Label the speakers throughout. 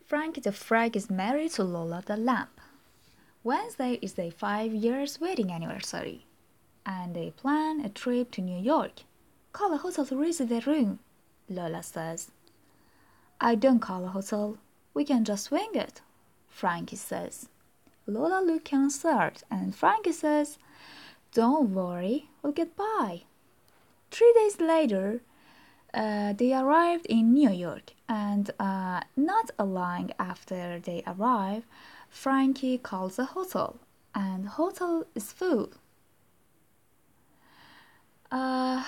Speaker 1: Frankie the Frog is married to Lola the Lamb. Wednesday is their 5 years wedding anniversary, and they plan a trip to New York. Call a hotel to reserve their room, Lola says. I don't call a hotel. We can just wing it, Frankie says. Lola looks concerned, and Frankie says, Don't worry, we'll get by. 3 days later, they arrived in New York, and not long after they arrive, Frankie calls a hotel, and the hotel is full. Uh,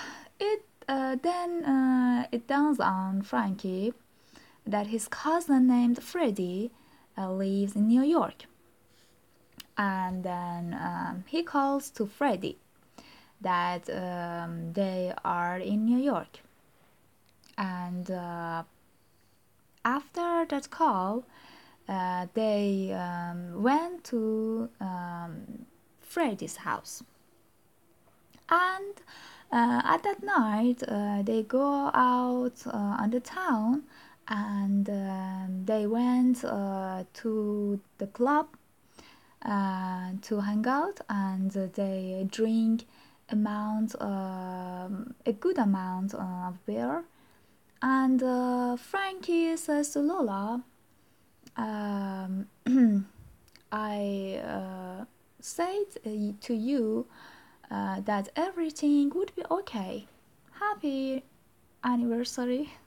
Speaker 1: then it dawns on Frankie that his cousin named Freddie lives in New York, and then he calls to Freddie that they are in New York. And after that call, they went to Freddie's house. And at that night, they go out on the town, and they went to the club to hang out, and they drink a good amount of beer. And Frankie says to Lola, I said to you that everything would be okay. Happy anniversary.